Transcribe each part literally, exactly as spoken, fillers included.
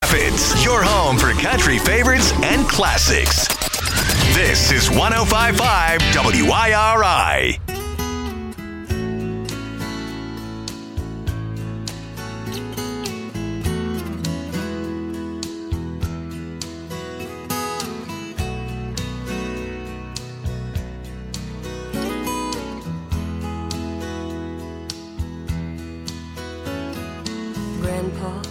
Rapids, your home for country favorites and classics. This is one oh five point five W I R I. Grandpa,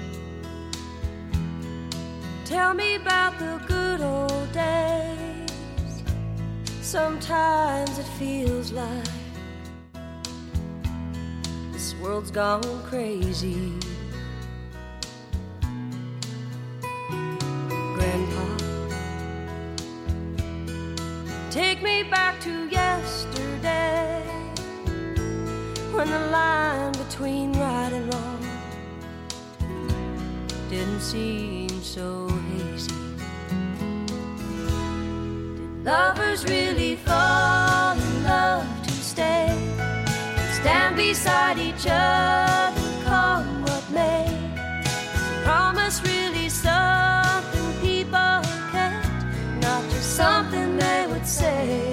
tell me about the good old days. Sometimes it feels like this world's gone crazy. Grandpa, take me back to yesterday, when the line between right and wrong didn't seem so hazy. Did lovers really fall in love to stay, stand beside each other, come what may? Is a promise really something people kept, not just something they would say?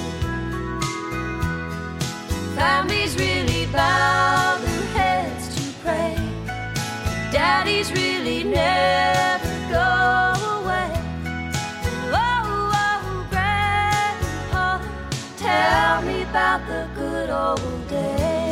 Families really bow their heads to pray, daddies really never go away. Oh, oh, Grandpa, tell me about the good old days.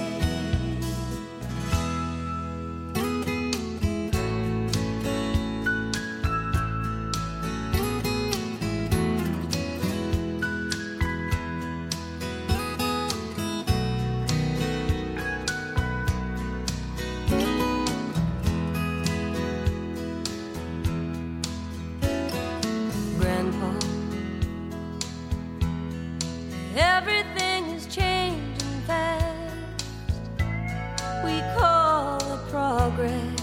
Everything is changing fast. We call it progress,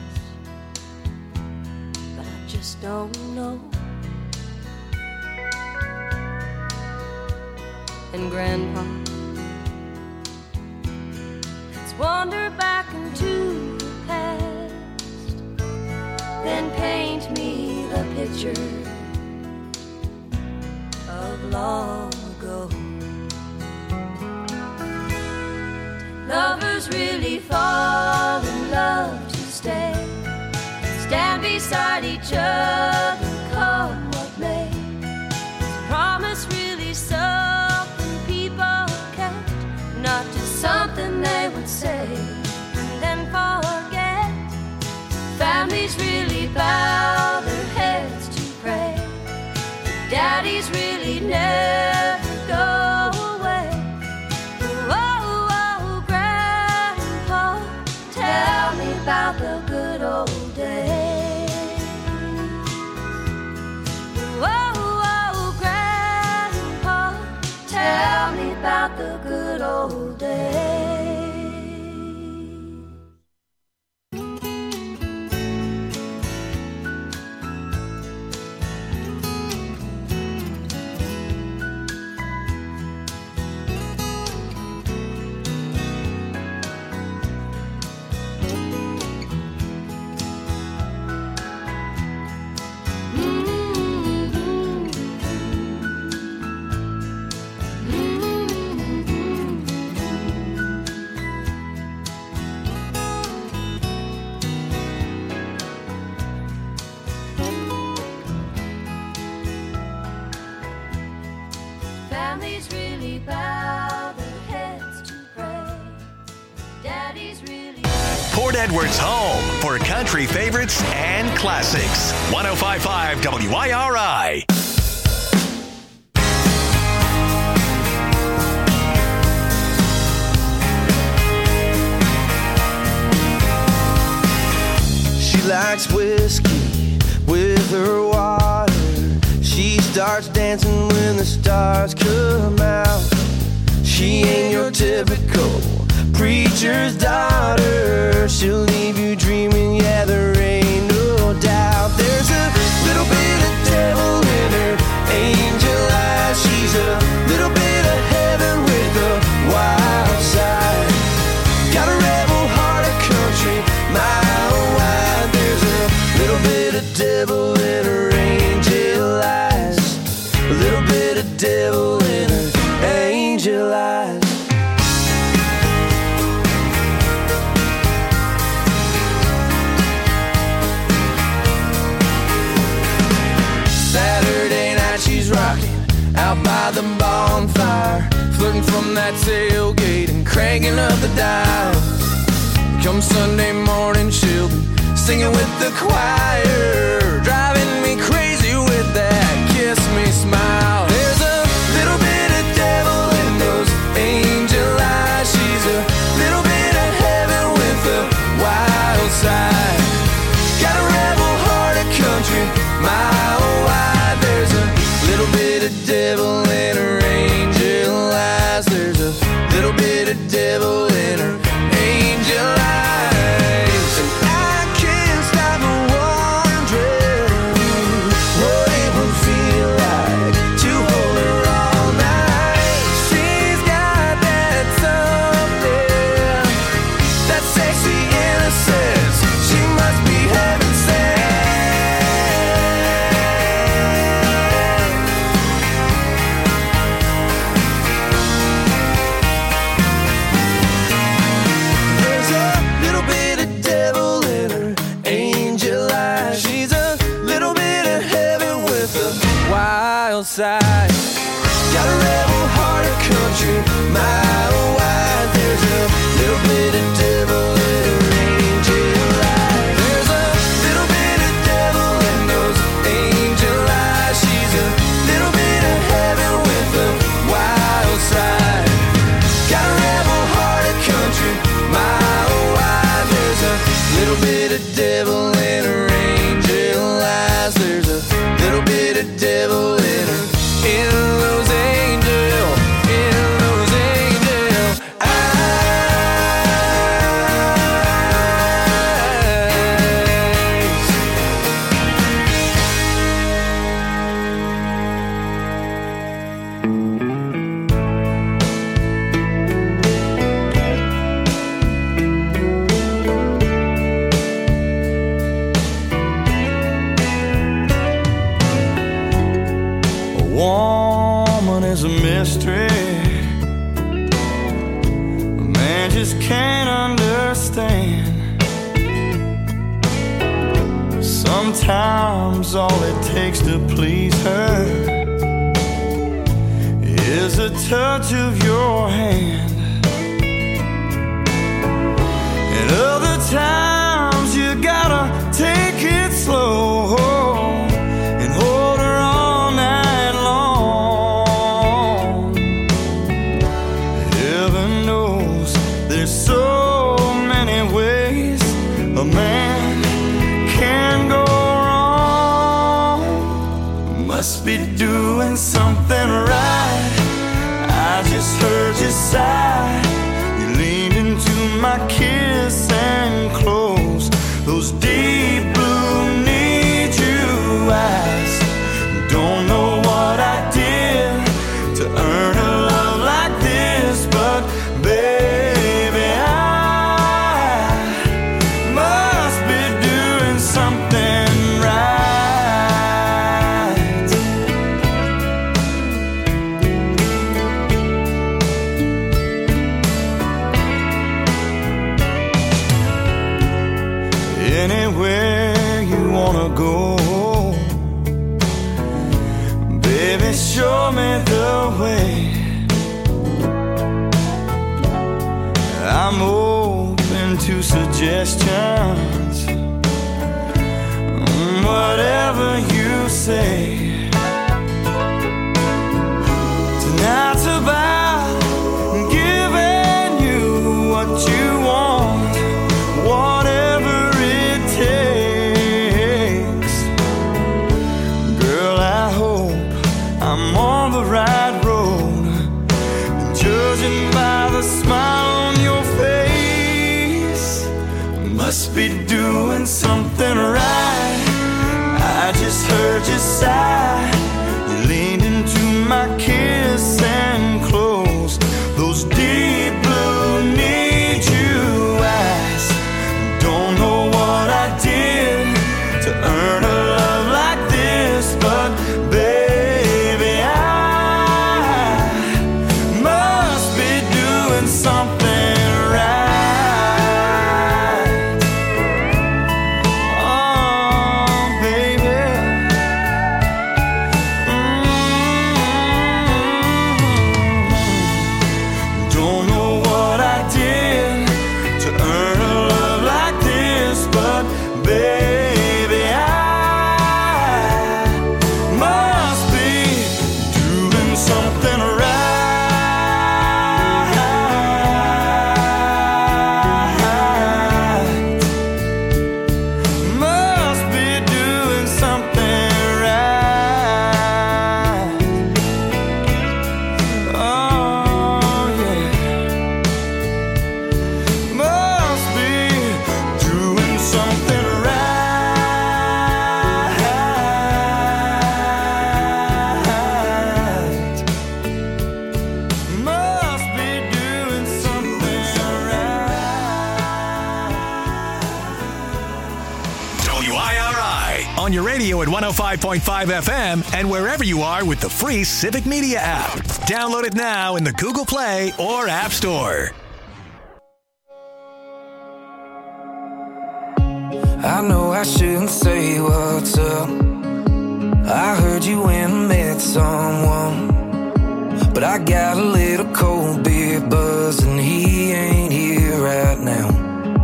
but I just don't know. And Grandpa, let's wander back into the past, then paint me the picture of long ago. Lovers really fall in love to stay, stand beside each other, come what may? Is a promise really something people kept, not just something they would say and then forget? Families really bow their heads to pray, daddies really never go away. Oh, oh, Grandpa, tell me about the good old days. Oh, oh, Grandpa, tell me about the good old days. Families really bow their heads to pray, daddies really... Port Edward's home for country favorites and classics. one oh five point five W I R I. She likes whiskey with her water. She starts dancing when the stars come out. She ain't your typical preacher's daughter. She'll leave you dreaming, yeah, there ain't no doubt. There's a little bit of devil in her angel eyes. She's a little bit of heaven with a wild side. Got a rebel heart of country, mile wide. There's a devil in her angel eyes. A little bit of devil in her angel eyes. Saturday night she's rocking out by the bonfire, flirting from that tailgate and cranking up the dial. Come Sunday morning she'll be singing with the choir, driving me crazy with that kiss me smile. There's a little bit of devil in those angel eyes. She's a little bit of heaven with a wild side. Got a rebel heart, a country mile wide. There's a little bit of devil in her angel eyes. There's a little bit of devil in her angel eyes. And I can't stop wondering what it would feel like to hold her all night. She's got that something, that sexy innocence. She must be heaven sent. There's a little bit of devil in her angel eyes. She's a little bit of heaven with a wild side. Got a rebel heart, a country mile wide. There's a little bit of devil in her angel eyes. There's a little bit of devil in those angel eyes. She's a little bit of heaven with a wild side. Got a rebel heart, a country mile wide. There's a little bit of devil in her angel eyes. There's a little bit of devil in her, in those angel, in those angel eyes. A woman is a mystery. A man just can't understand. Sometimes all it takes to please her is a touch of your hand. And other times you gotta take it slow and hold her all night long. Heaven knows there's so many ways a man can go wrong. Must be doing something right. I just heard you sigh. You leaned into my kiss and closed those deep blue need you eyes. Don't know what I did to earn a love like this, but baby, I must be doing something right. Anywhere you wanna go, baby, show me the way. I'm open to suggestions, whatever you say. Tonight's about giving you what you want, whatever it takes. Girl, I hope I'm on the right road, judging by the smile on your face. Must be doing something right. I just heard you sigh. W I R I. On your radio at one oh five point five F M and wherever you are with the free Civic Media app. Download it now in the Google Play or App Store. I know I shouldn't say what's up. I heard you went and met someone, but I got a little cold beer buzz and he ain't here right now.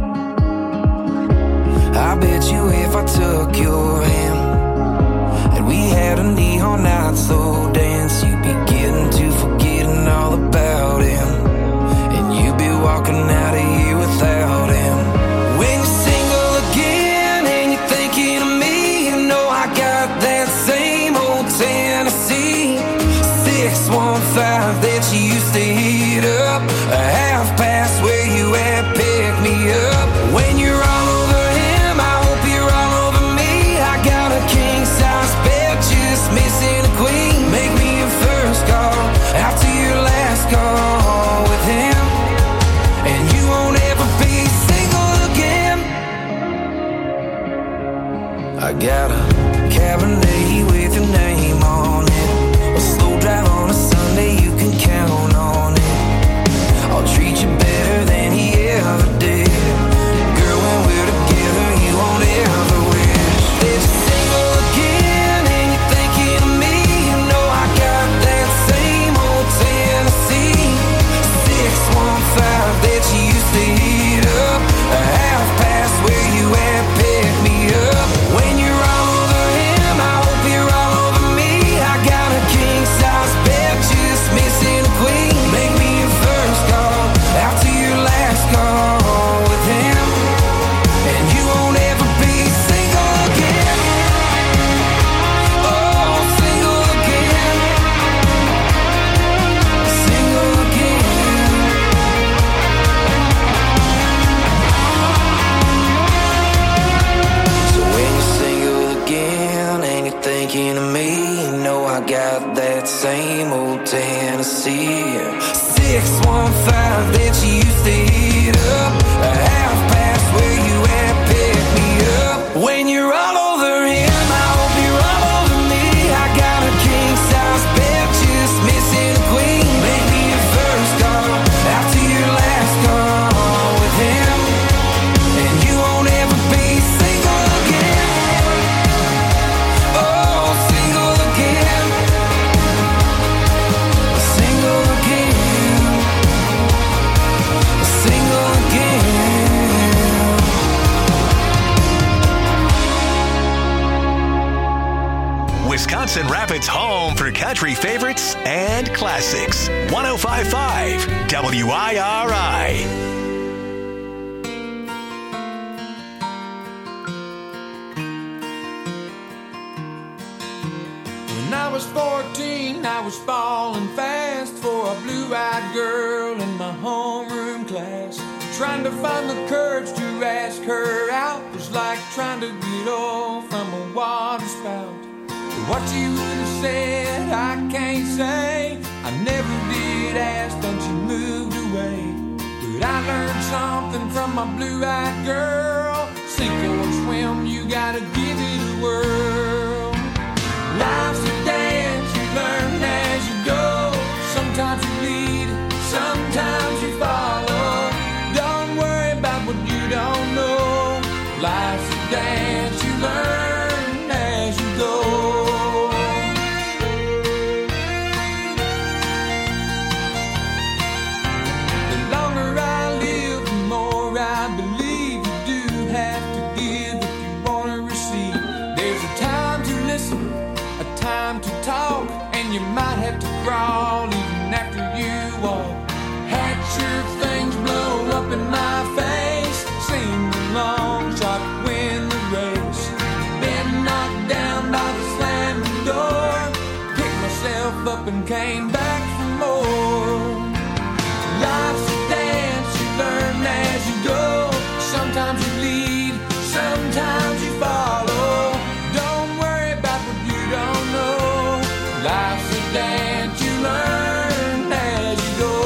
I bet you if I took your hand and we had a neon night slow dance, you'd be getting to forgetting all about him, and you'd be walking out of here without him. When you're single again and you're thinking of me, you know I got that same old Tennessee six one five that you used to hit up, a half past where you at, pick me up. When you're all over him, I hope you're all over me. I got a king size bed, just missing a queen. Make me your first call after your last call with him, and you won't ever be single again. I got a Cabernet with your name on it, a slow drive on a Sunday, you can count on it. I'll treat you better than he ever did. Girl, when we're together, you won't ever wish that you're single again and you're thinking of me. You know I got that same old Tennessee six one five that you used to hit up, a half past where you at, pick me up. When you're all over him, I hope you're all over me. I got a king size bed, just missing a queen. Make me your first call after your last call with him, and you won't ever be single again. Oh, single again, single again. So when you're single again and you're thinking of me, you know I got that same old Tennessee six one five that you used to hit up, a half past where you at, pick me up. When you're all over him, I hope you're all over me. I got a king size bed, just missing a queen. Make me your first call after your last call with him, and you won't ever be single again. Oh, single again, single again, single again. Wisconsin Rapids' home for country favorites and classics. one oh five point five W I R I. When I was fourteen, I was falling fast for a blue-eyed girl in my homeroom class. Trying to find the courage to ask her out was like trying to get off from a water spout. What you would have said, I can't say. I never did ask, then she moved away. But I learned something from my blue-eyed girl. Sink or swim, you gotta give it a whirl. Life's a dance, you learn as you go. Sometimes you lead, sometimes you follow. Don't worry about what you don't know. Life's a dance, you learn as you go. The longer I live, the more I believe you do have to give if you want to receive. There's a time to listen, a time to talk, and you might have to crawl even after you walk. Had your things blow up in my face, seemed a long shot to win the race. Been knocked down by the slamming door, picked myself up and came back for more. Life's a dance, you learn as you go. Sometimes you lead, sometimes you follow. Don't worry about what you don't know. Life's a dance, you learn as you go.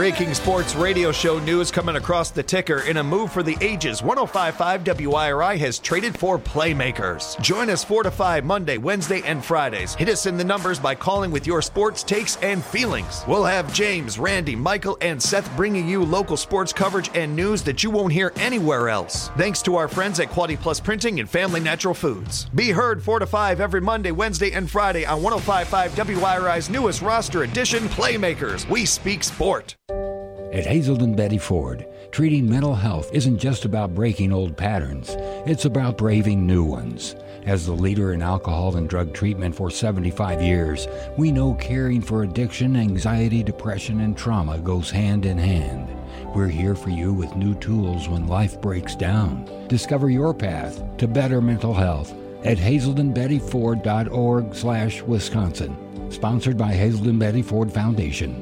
breaking sports radio show news coming across the ticker. In a move for the ages, one oh five point five W I R I has traded for playmakers. Join us four to five Monday, Wednesday, and Fridays. Hit us in the numbers by calling with your sports takes and feelings. We'll have James, Randy, Michael, and Seth bringing you local sports coverage and news that you won't hear anywhere else. Thanks to our friends at Quality Plus Printing and Family Natural Foods. Be heard four to five every Monday, Wednesday, and Friday on one oh five point five W I R I's newest roster edition, Playmakers. We speak sport. At Hazelden Betty Ford, treating mental health isn't just about breaking old patterns. It's about braving new ones. As the leader in alcohol and drug treatment for seventy-five years, we know caring for addiction, anxiety, depression, and trauma goes hand in hand. We're here for you with new tools when life breaks down. Discover your path to better mental health at hazelden betty ford dot org slash Wisconsin. Sponsored by Hazelden Betty Ford Foundation.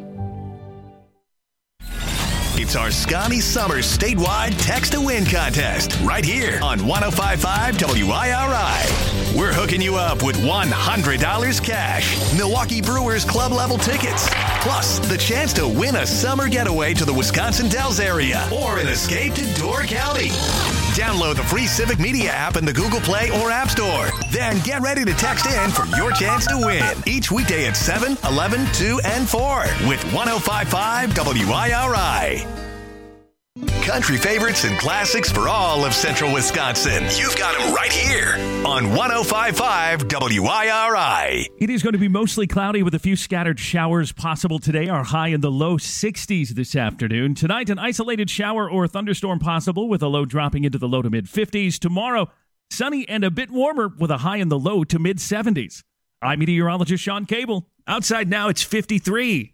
It's our Scotty Summers statewide Text to Win contest right here on one oh five point five W I R I. We're hooking you up with one hundred dollars cash, Milwaukee Brewers club level tickets, plus the chance to win a summer getaway to the Wisconsin Dells area or an escape to Door County. Download the free Civic Media app in the Google Play or App Store. Then get ready to text in for your chance to win each weekday at seven, eleven, two, and four with one oh five point five W I R I. Country favorites and classics for all of central Wisconsin. You've got them right here on one oh five point five W I R I. It is going to be mostly cloudy with a few scattered showers possible today. Our high in the low sixties this afternoon. Tonight, an isolated shower or thunderstorm possible with a low dropping into the low to mid fifties. Tomorrow, sunny and a bit warmer with a high in the low to mid seventies. I'm meteorologist Sean Cable. Outside now, it's fifty-three.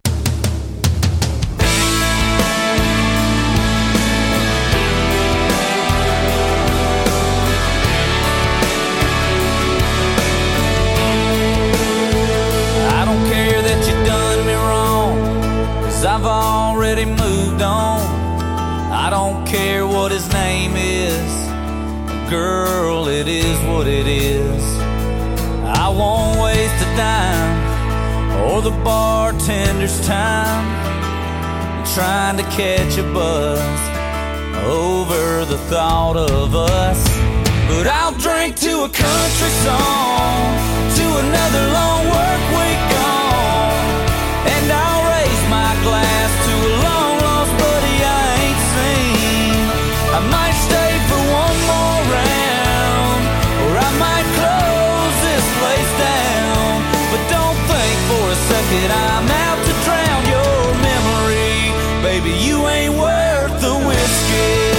I've already moved on. I don't care what his name is. Girl, it is what it is. I won't waste a dime or the bartender's time trying to catch a buzz over the thought of us. But I'll drink to a country song, to another long work week gone, and I'll raise my glass to a long lost buddy I ain't seen. I might stay for one more round, or I might close this place down. But don't think for a second I'm out to drown your memory. Baby, you ain't worth the whiskey.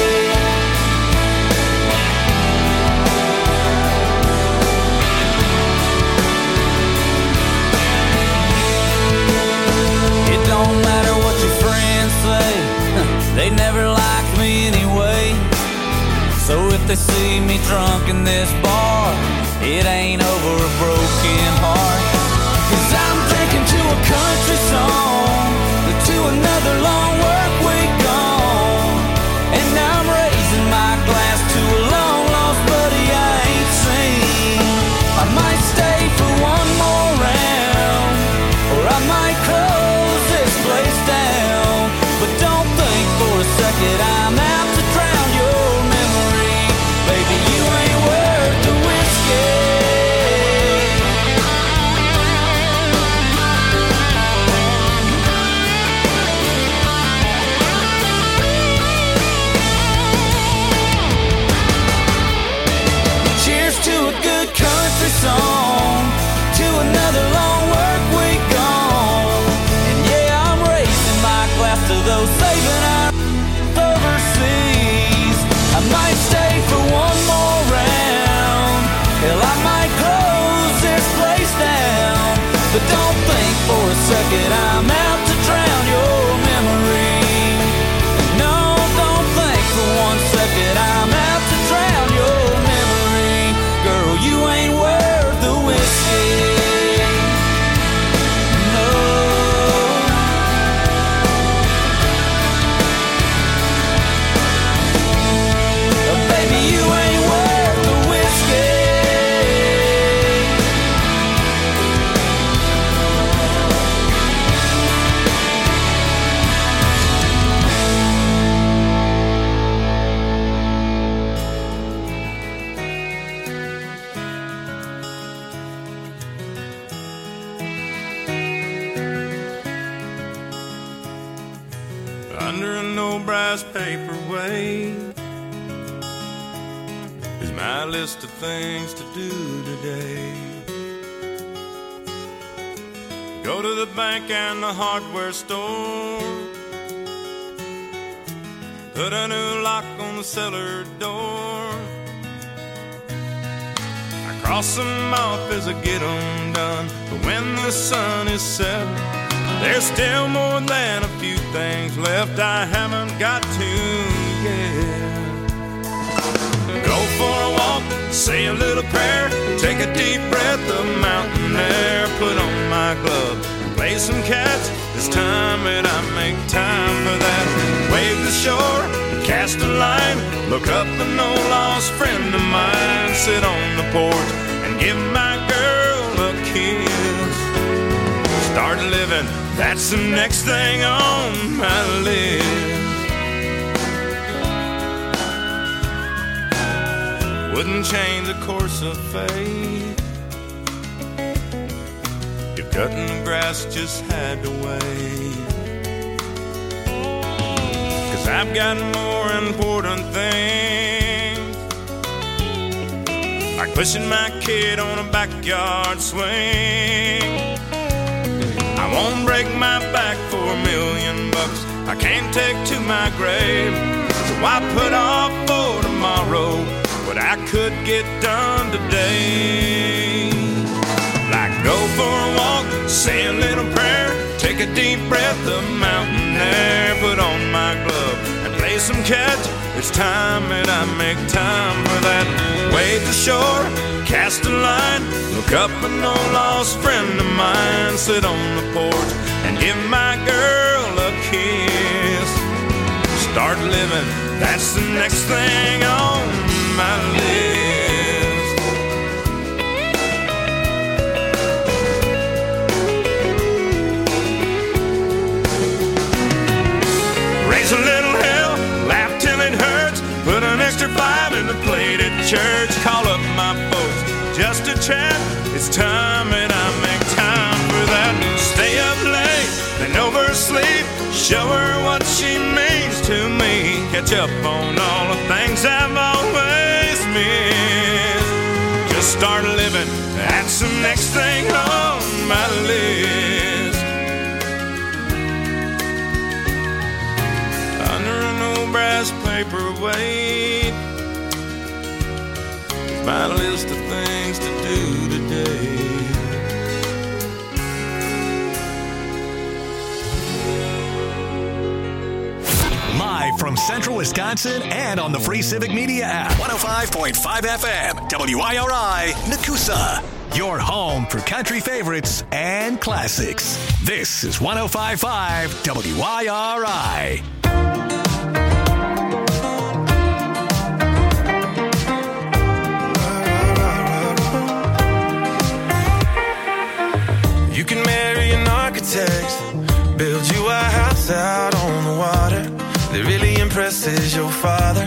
Don't matter what your friends say, they never liked me anyway. So if they see me drunk in this bar, it ain't over a broken heart. Cause I'm drinking to a country song, to another long work week gone, and I'm raising my glass to a long lost buddy I ain't seen. I might stay for one more round, or I might close place down, but don't think for a second I'm out to drown your memory. Baby, you ain't worth the whiskey. an old brass paperweight is my list of things to do today. Go to the bank and the hardware store, put a new lock on the cellar door. I cross them off as I get them done, but when the sun is set, there's still more than a few things left I haven't got to yet. Go for a walk, say a little prayer, take a deep breath of mountain air, put on my glove, play some catch. It's time that I make time for that. Wave the shore, cast a line, look up an old lost friend of mine, sit on the porch and give my girl a kiss. Start living, that's the next thing on my list. Wouldn't change the course of fate if cutting the grass just had to wait. Cause I've got more important things, like pushing my kid on a backyard swing. I won't break my back for a million bucks I can't take to my grave. So I put off for tomorrow what I could get done today. Like go for a walk, say a little prayer, take a deep breath of mountain air, put on my glove and play some catch. It's time that I make time for that. Wave the shore, cast a line, look up an old lost friend of mine, sit on the porch and give my girl a kiss. Start living, that's the next thing on my list. Raise a little hell, laugh till it hurts, put an extra five in the plate at church, call up my folks just to chat. It's time that I make time for that. Stay up late, then oversleep, show her what she means to me, catch up on all the things I've always missed. Just start living, that's the next thing on my list. Under an old brass paperweight, my list of things to do today. Live from Central Wisconsin and on the free Civic Media app. one oh five point five F M, W I R I, Nakusa. Your home for country favorites and classics. This is one oh five point five W I R I. You can marry an architect, build you a house out on the water that really impresses your father.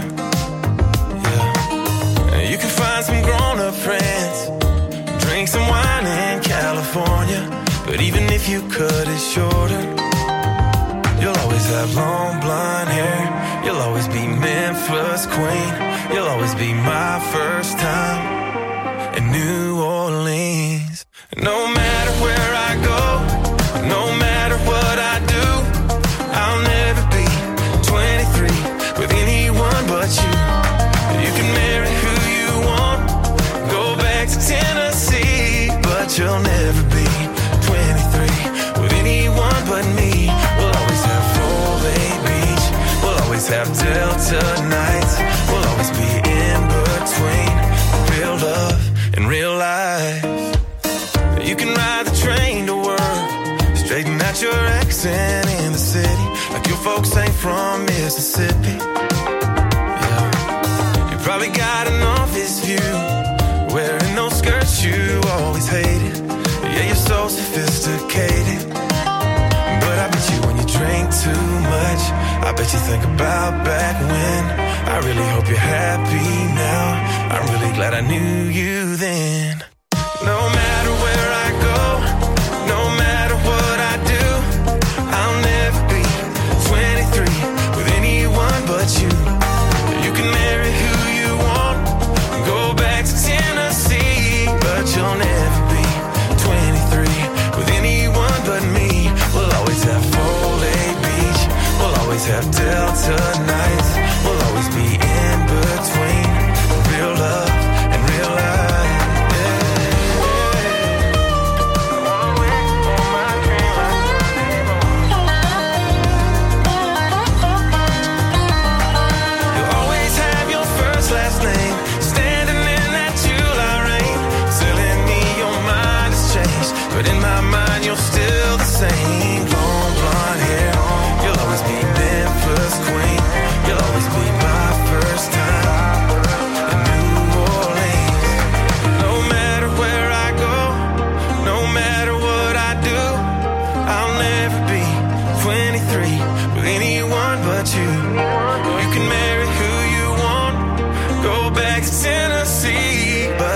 Yeah. You can find some grown-up friends, drink some wine in California, but even if you cut it shorter, you'll always have long blonde hair. You'll always be Memphis queen. You'll always be my first time in New Orleans. No matter where I go, no matter what I do, I'll never be twenty-three with anyone but you. You can marry who you want, go back to Tennessee, but you'll never be twenty-three with anyone but me. We'll always have Foley Beach, we'll always have Delta nights, we'll always be in between real love and real life. You can ride the train to work, straighten out your accent in the city, like your folks ain't from Mississippi. Yeah. You probably got an office view, wearing those skirts you always hated. Yeah, you're so sophisticated, but I bet you when you drink too much, I bet you think about back when. I really hope you're happy now, I'm really glad I knew you then. No matter where I go, no matter what I do, I'll never be twenty-three with any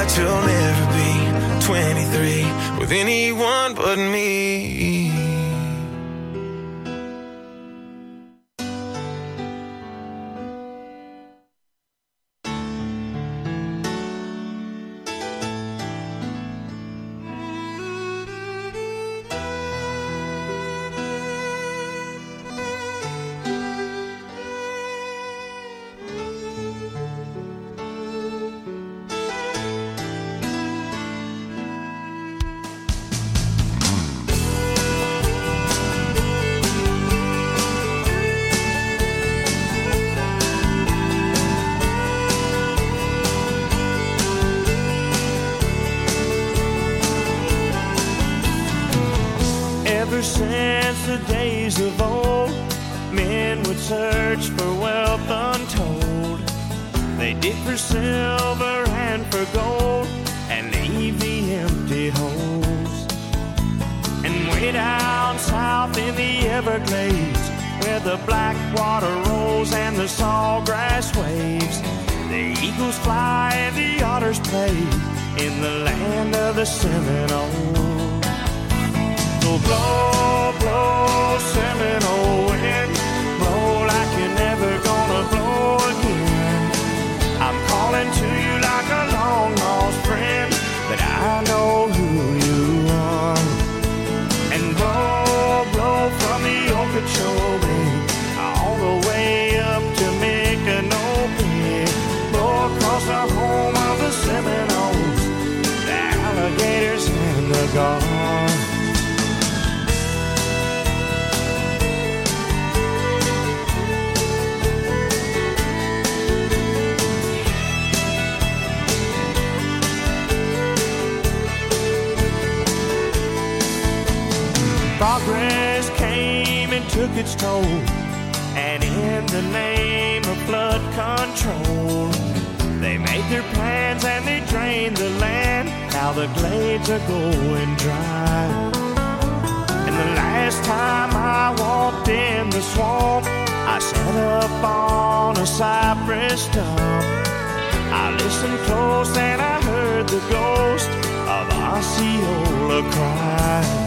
she'll never be twenty-three with anyone but me. Ever since the days of old, men would search for wealth untold. They dig for silver and for gold and leave the empty holes. And way down south in the Everglades, where the black water rolls and the sawgrass waves, the eagles fly and the otters play in the land of the Seminoles. So blow, blow, Seminole wind, blow like you're never gonna blow again. I'm calling to you like a long lost friend, but I know who you are. And blow, blow from the Okeechobee all the way up to Micanopy, blow across the home of the Seminoles, the alligators and the gulls. Progress came and took its toll, and in the name of flood control, they made their plans and they drained the land. Now the glades are going dry. And the last time I walked in the swamp, I sat up on a cypress stump. I listened close and I heard the ghost of Osceola cry.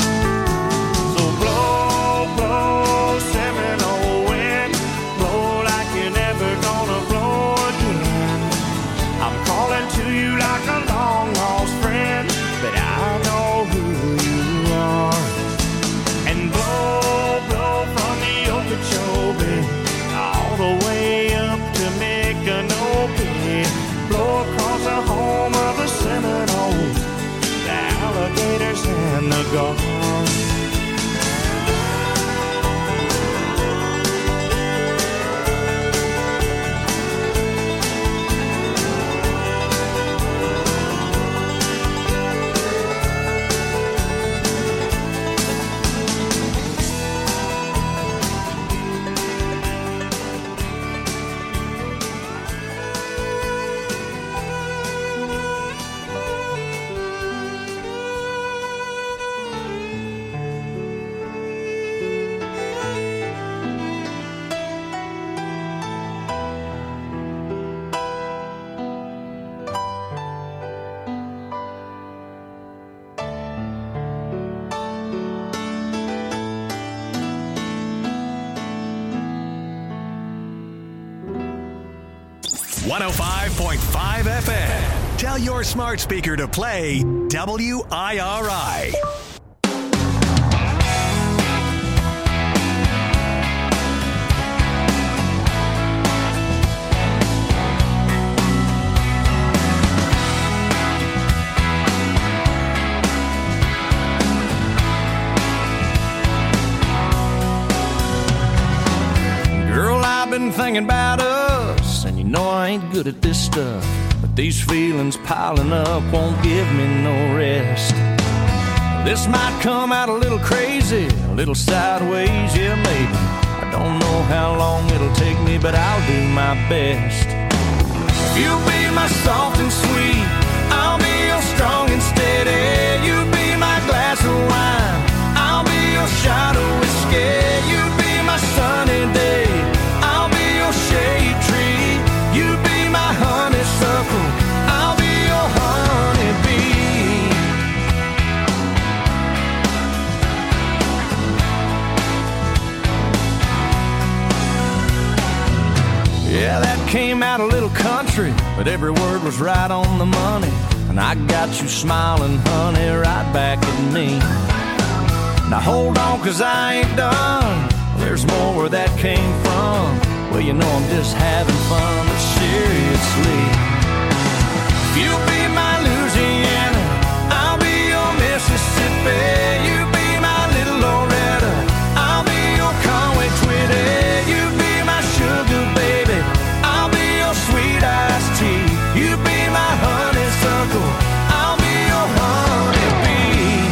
Blow, blow, Seminole wind, blow like you're never gonna blow again. I'm calling to you like a long lost friend, but I know who you are. And blow, blow from the Okeechobee all the way up to Micanopy, blow across the home of the Seminoles, the alligators and the gulls. one oh five point five F M. Tell your smart speaker to play W I R I. Girl, I've been thinking about us, and you know I ain't good at this stuff, but these feelings piling up won't give me no rest. This might come out a little crazy, a little sideways, yeah maybe. I don't know how long it'll take me, but I'll do my best. If you'll be my soft and sweet, I'll be your strong and steady. You be my glass of wine, I'll be your shot of whiskey. You be my sunny day, I'll be your shade tree. You be my honeysuckle, I'll be your honey came out a little country, but every word was right on the money. And I got you smiling, honey, right back at me. Now hold on, cause I ain't done. There's more where that came from. Well, you know I'm just having fun, but seriously, if you be my Louisiana, I'll be your Mississippi. You be my little Loretta, I'll be your Conway Twitty. You be my sugar baby, I'll be your sweet iced tea. You be my honeysuckle, I'll be your honeybee.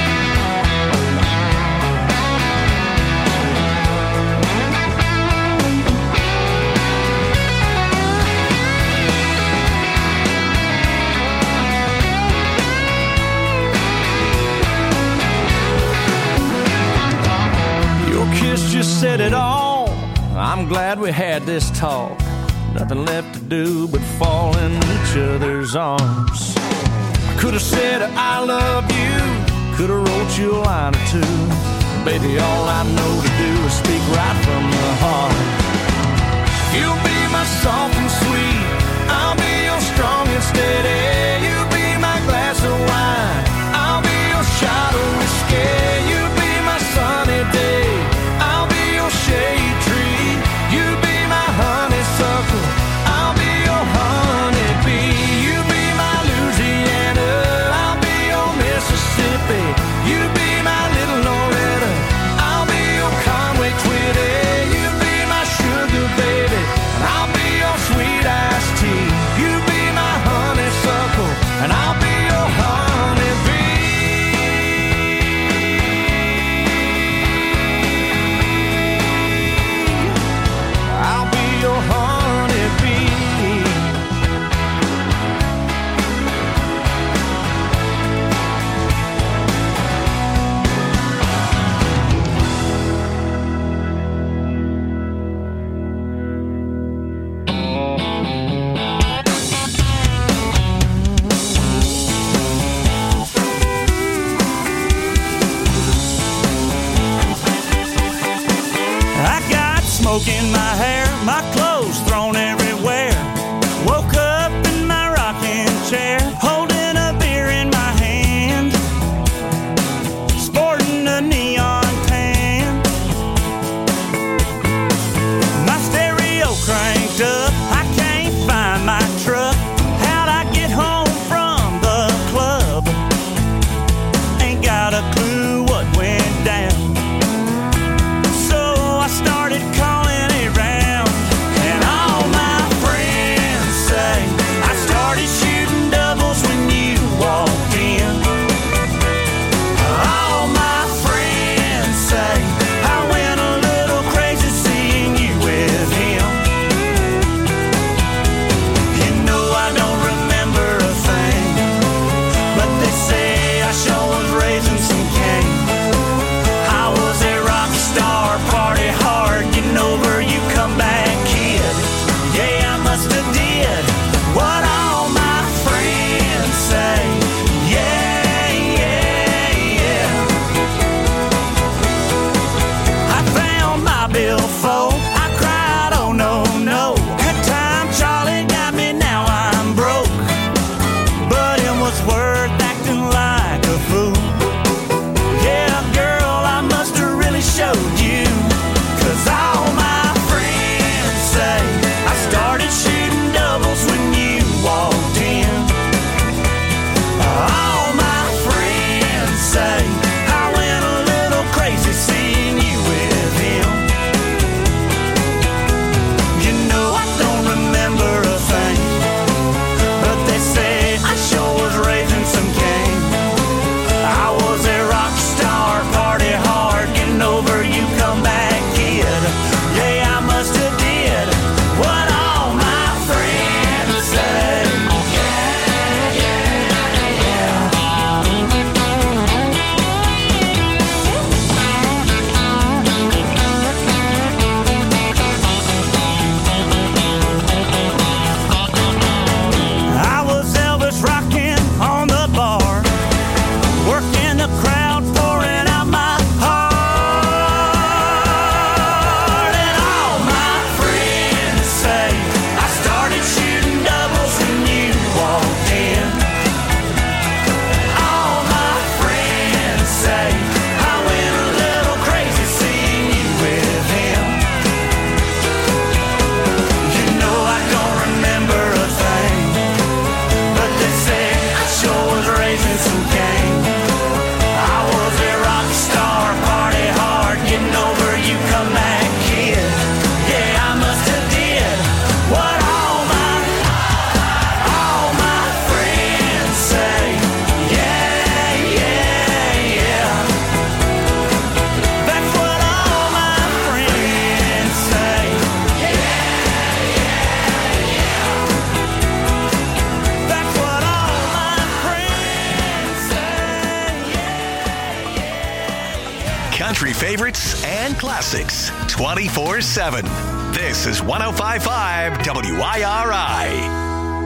Your kiss just said it all. I'm glad we had this talk. Nothing left to do but fall in each other's arms. I could have said I love you, could have wrote you a line or two. Baby, all I know to do is speak right from the heart. You'll be my soft and sweet, I'll be your strong and steady. You be my glass of wine, I'll be your shot of whiskey. You be my sunny day, I'll be your shade tree. You be my honeysuckle, I'll be your honeybee. You be my Louisiana, I'll be your Mississippi. You be my little Loretta, I'll be your Conway Twitty. You be my sugar baby, and I'll be your sweet iced tea. You be my honeysuckle, country favorites and classics twenty-four seven. This is one oh five point five W I R I.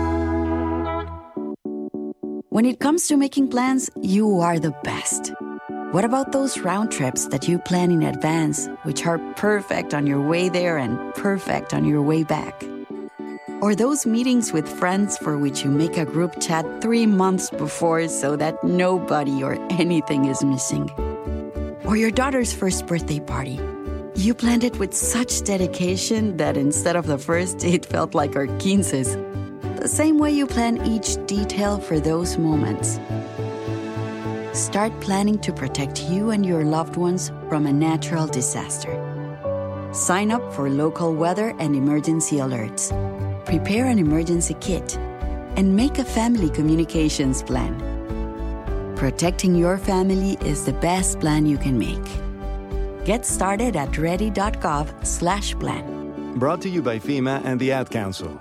When it comes to making plans, you are the best. What about those round trips that you plan in advance, which are perfect on your way there and perfect on your way back? Or those meetings with friends for which you make a group chat three months before so that nobody or anything is missing? Or your daughter's first birthday party. You planned it with such dedication that instead of the first, it felt like our quinces. The same way you plan each detail for those moments. Start planning to protect you and your loved ones from a natural disaster. Sign up for local weather and emergency alerts. Prepare an emergency kit. And make a family communications plan. Protecting your family is the best plan you can make. Get started at ready.gov slash plan. Brought to you by FEMA and the Ad Council.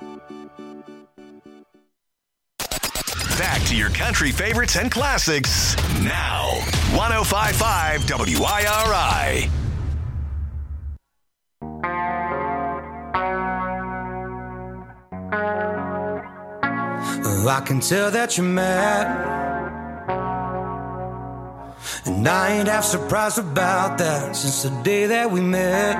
Back to your country favorites and classics now. one oh five point five W I R I. I can tell that you're mad, and I ain't half surprised about that. Since the day that we met,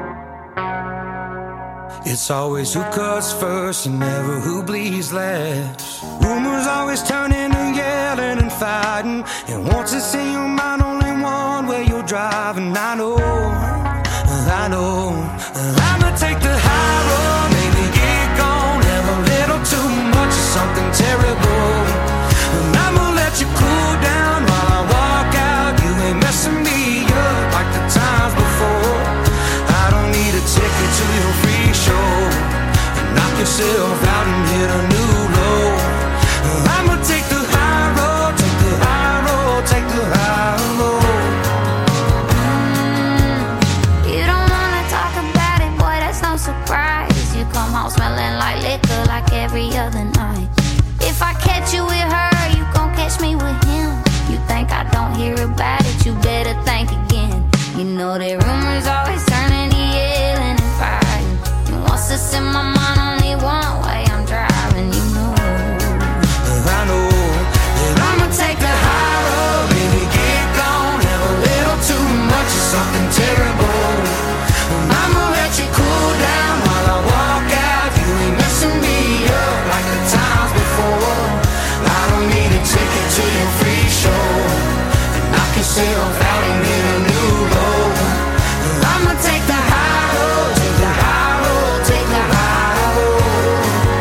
it's always who cuts first and never who bleeds last. Rumors always turn into yelling and fighting, and once it's in your mind, only one way you're driving. I know, I know, I'ma take the high road, maybe get gone, have a little too much of something terrible, and I'ma let you cool down while I walk out. You ain't messing me up like the times before. I don't need a ticket to your free show, and knock yourself out and hit a new low. I'ma take the high road, take the high road, take the high road. You don't wanna talk about it, boy, that's no surprise. You come home smelling like liquor like every other night. If I catch you with her, you gon' catch me with him. You think I don't hear about it, you better think again. You know that rumors always turn into yelling and fighting, and once it's in my mind, only one way I'm driving, you know. I know that I'ma take the high road, baby, get gone, have a little too much of something terrible, and I'ma let you cool down while I walk out. You ain't messing me up like the times before. I don't need a ticket to your free show, and knock yourself out and hit a new low. I'ma take the high road, take the high road, take the high road.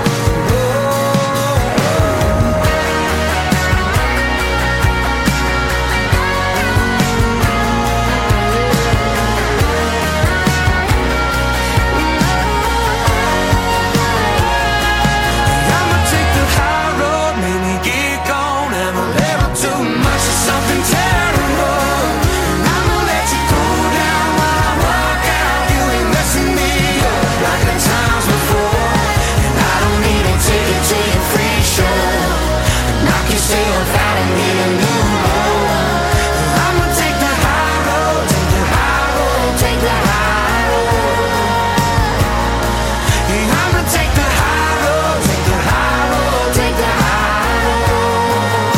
I'ma take the high road, maybe get gone, have a little too much of something terrible, and I'ma let you cool down while I walk out. You ain't messing me up like the times before, and I don't need a ticket to your free show, knock yourself out and hit a new low. I'ma take the high road, take the high road, take the high road. Yeah, I'ma take the high road, take the high road, take the high road.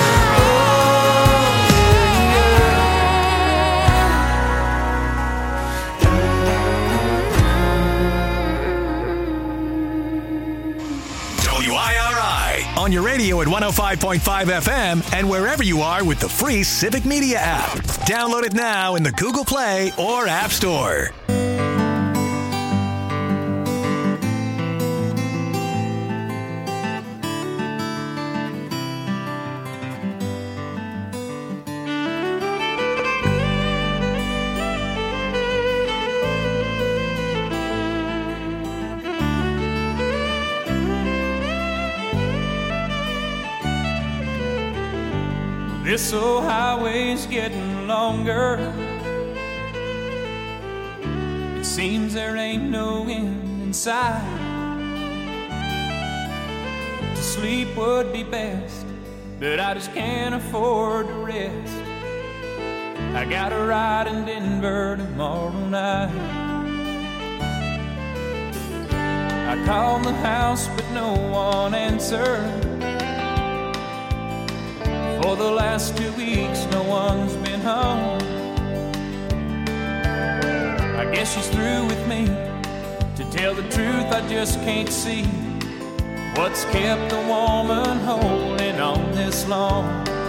W I R I on your radio at one oh five point five F M and wherever you are with the free Civic Media app. Download it now in the Google Play or App Store. This old highway's getting longer. It seems there ain't no end in sight. To sleep would be best, but I just can't afford to rest. I got a ride in Denver tomorrow night. I called the house but no one answered. For the last two weeks no one's been home. I guess she's through with me. To tell the truth, I just can't see what's kept a woman holding on this long.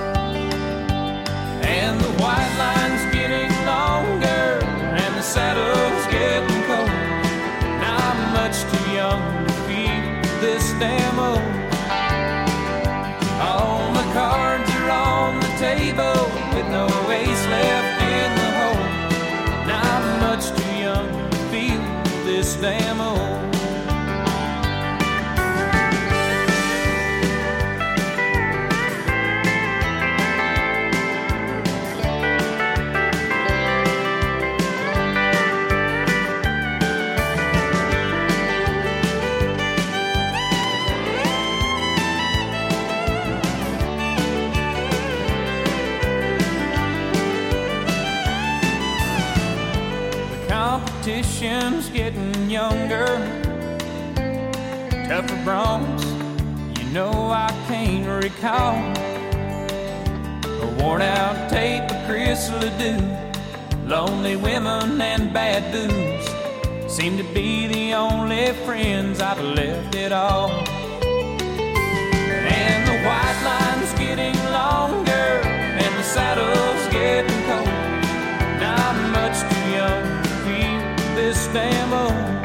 And the white line's getting longer, and the saddle's getting cold. Now I'm much too young to feel this damn old. All the cards are on the table with no ace left in the hole. Now I'm much too young to feel this damn old. Competition's getting younger, tougher broncs, you know I can't recall. A worn out tape of Chris Ledoux, lonely women and bad booze seem to be the only friends I've left at all. And the white line's getting longer, and the saddle's getting cold. Now I'm much too young this damn old.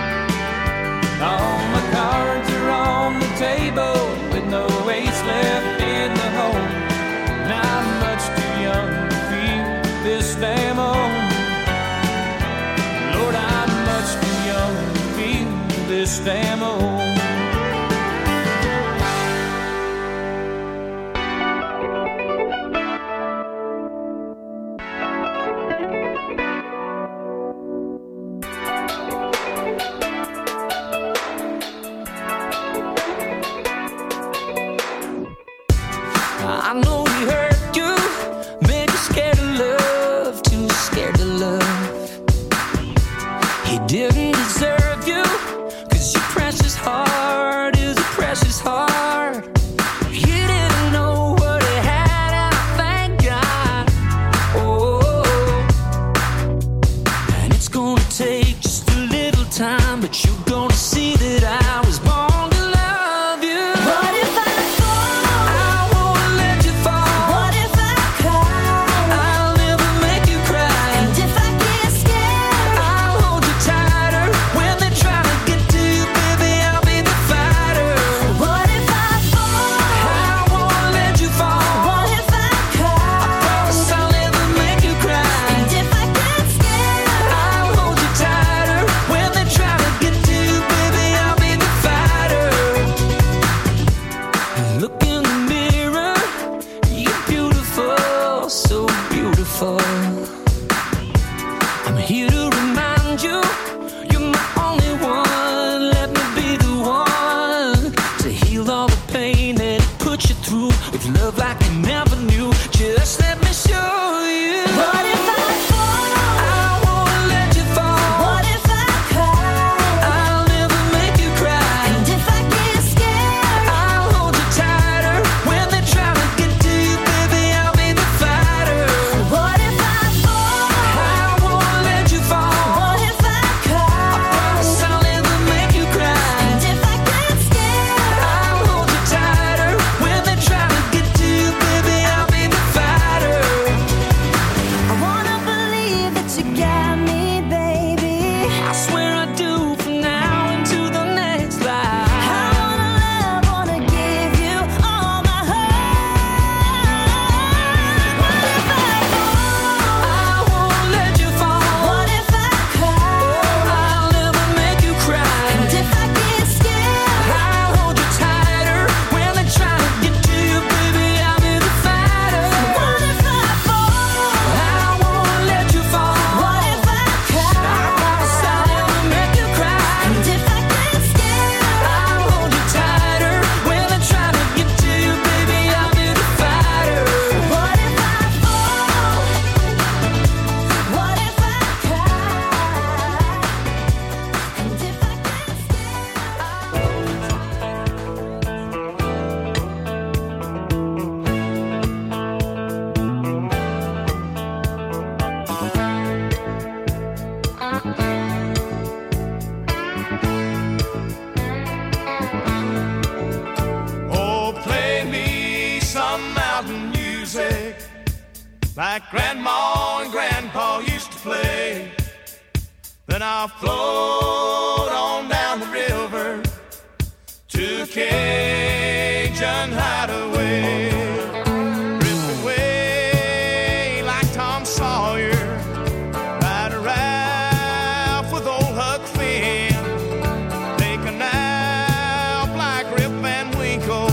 All my cards are on the table with no ace left in the hole. Now I'm much too young to feel this damn old. Lord, I'm much too young to feel this damn old. I know he hurt you, made you scared of love, too scared to love. He didn't deserve you, cause your precious heart is a precious heart. You didn't know what he had, and I thank God. Oh, and it's gonna take just a little time, but you're gonna see that I was born to love you. What if I fighter. some mountain music like Grandma and Grandpa used to play. Then I'll float on down the river to a Cajun hideaway. Drift away like Tom Sawyer, ride a raft with old Huck Finn, take a nap like Rip Van Winkle,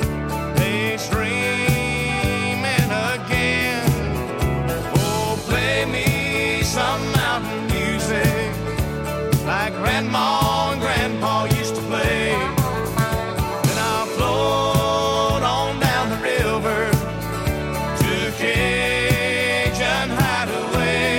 daydreaming again. Oh, play me some mountain music like Grandma and Grandpa used to play. Then I'll float on down the river to Cajun hideaway.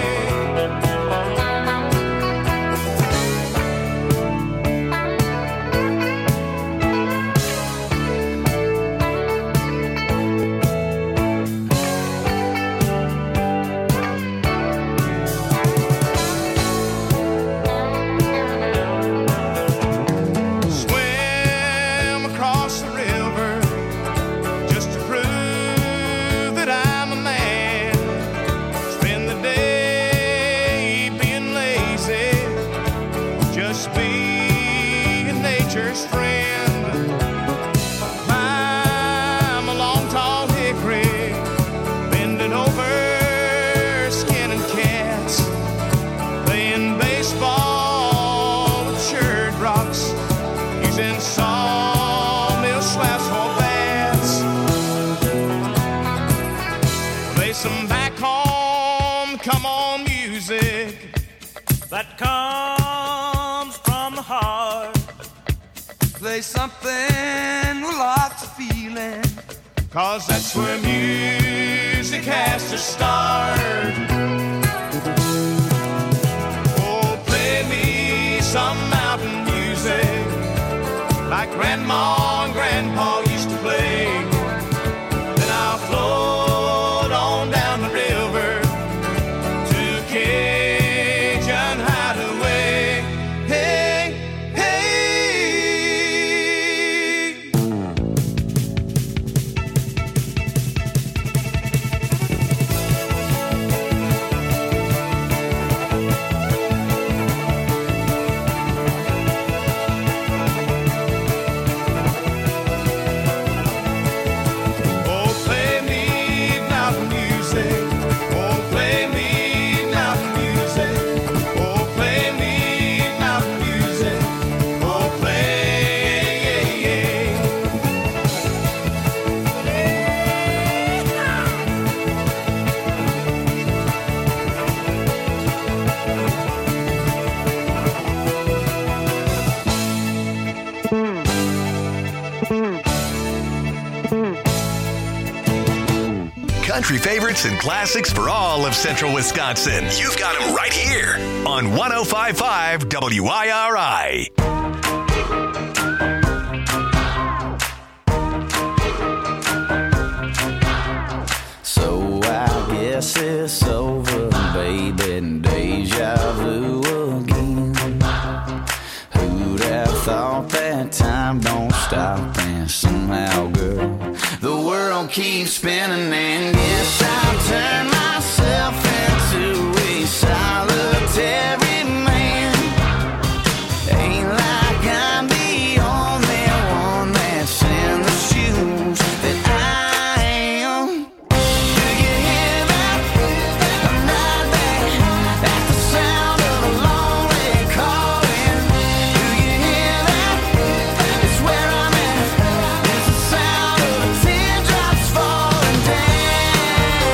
Swim across the river just to prove that I'm a man. Spend the day being lazy, just being nature's friend. Climb a long tall hickory, bending over, skinning cats, playing baseball with shirred rocks, using sawmill slabs for bats. Play some back home, come on music that comes from the heart. Play something with lots of feeling, cause that's where music has to start. Oh, play me some mountain music like Grandma and Grandpa used to play. Then I'll float on down the river to Cajun hideaway. Hey, hey. Oh, play me mountain music. Oh, play me mountain music. Oh, play me mountain music. Oh, play. Country favorites and classics for all of central Wisconsin. You've got them right here on one oh five point five W I R I. So I guess it's over, baby, and deja vu again. Who'd have thought that time don't stop, and somehow, girl, the world keeps spinning, and guess I'll turn myself into a solitary man. Ain't like I'm the only one that's in the shoes that I am. Do you hear that? I'm not there at the sound of a lonely calling. Do you hear that? It's where I'm at. It's the sound of the teardrops falling down.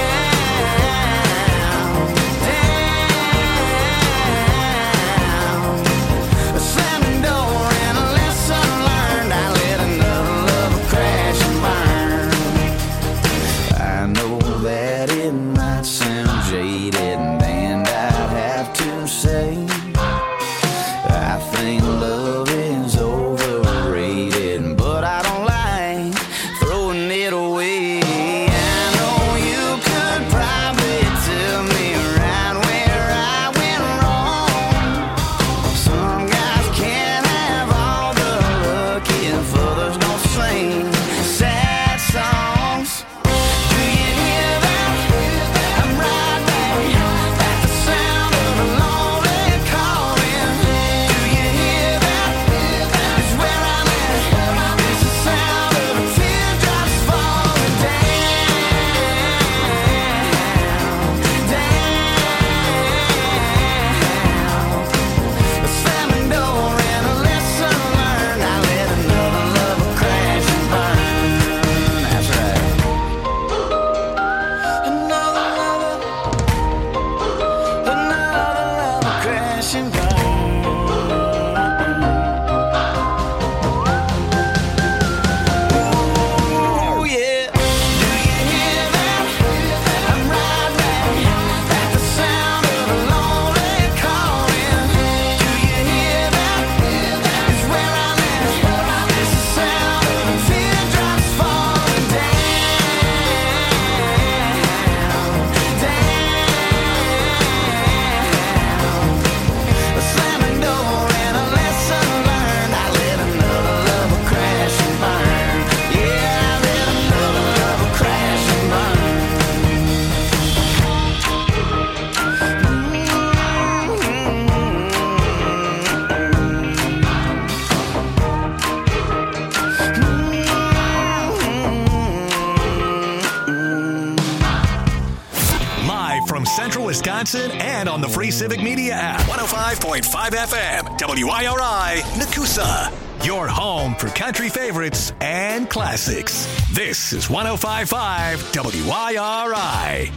Wisconsin, and on the free Civic Media app. one oh five point five F M, W I R I, Nakusa. Your home for country favorites and classics. This is one oh five point five W I R I.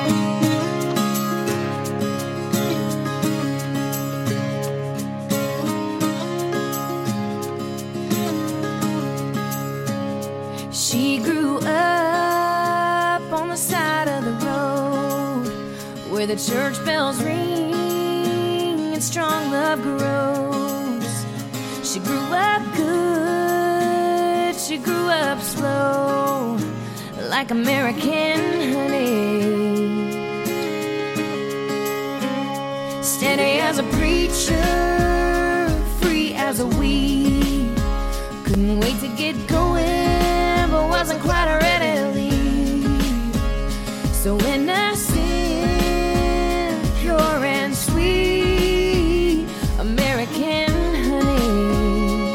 She grew up on the side of the road where the church bells ring and strong love grows. She grew up good, she grew up slow, like American honey. Steady as a preacher, free as a weed. Couldn't wait to get going, but wasn't quite ready to leave. So innocent, pure and sweet, American honey.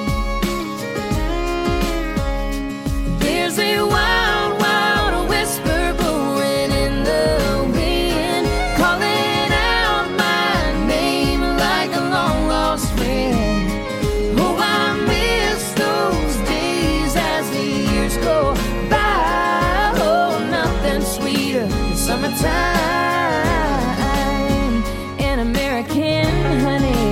There's a wild, wild whisper blowing in the wind, calling out my name like a long lost friend. Oh, I miss those days as the years go by. Oh, nothing sweeter than summertime and American honey.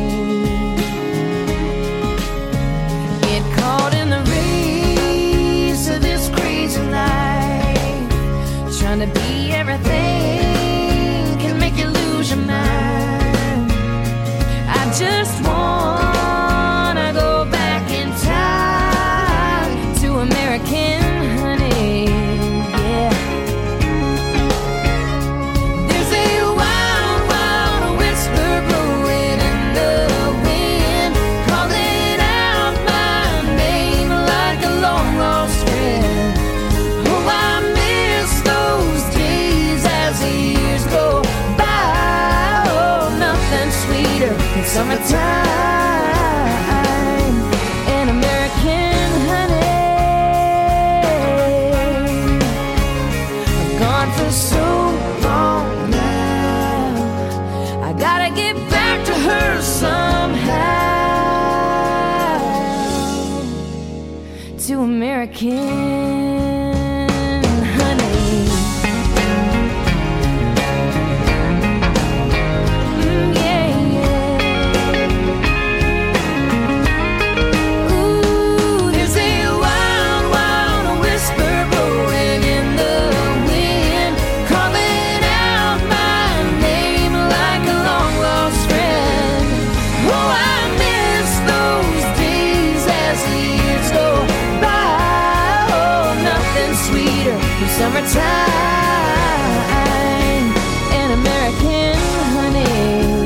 Get caught in the race of this crazy life, trying to be everything can make you lose your mind. I just wanna go back in time to American honey, yeah. There's a wild, wild whisper blowing in the wind, calling out my name like a long lost friend. Oh, I miss those days as the years go by. Oh, nothing sweeter than summertime and American honey. I've gone for so long now, I gotta get back to her somehow, to American honey. Mm, yeah, yeah. Ooh, there's a wild, wild whisper blowing in the wind, calling out my name like a long lost friend. Oh, I miss those days as the years go by. Oh, nothing sweeter than summertime and American honey.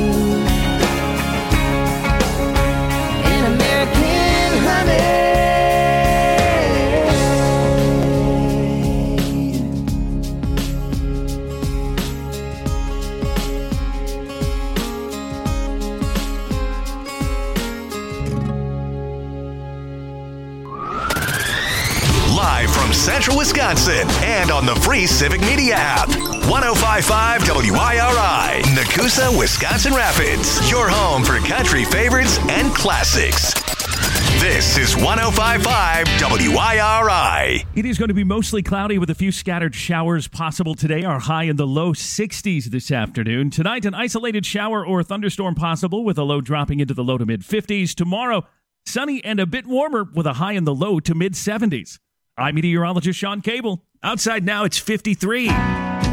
And American honey. Live from Central Wisconsin and on the free Civic Media app. one oh five point five W I R I, Nakusa, Wisconsin Rapids. Your home for country favorites and classics. This is one oh five point five W I R I. It is going to be mostly cloudy with a few scattered showers possible today. Our high in the low sixties this afternoon. Tonight, an isolated shower or thunderstorm possible with a low dropping into the low to mid fifties. Tomorrow, sunny and a bit warmer with a high in the low to mid seventies. I'm meteorologist Sean Cable. Outside now, it's fifty-three.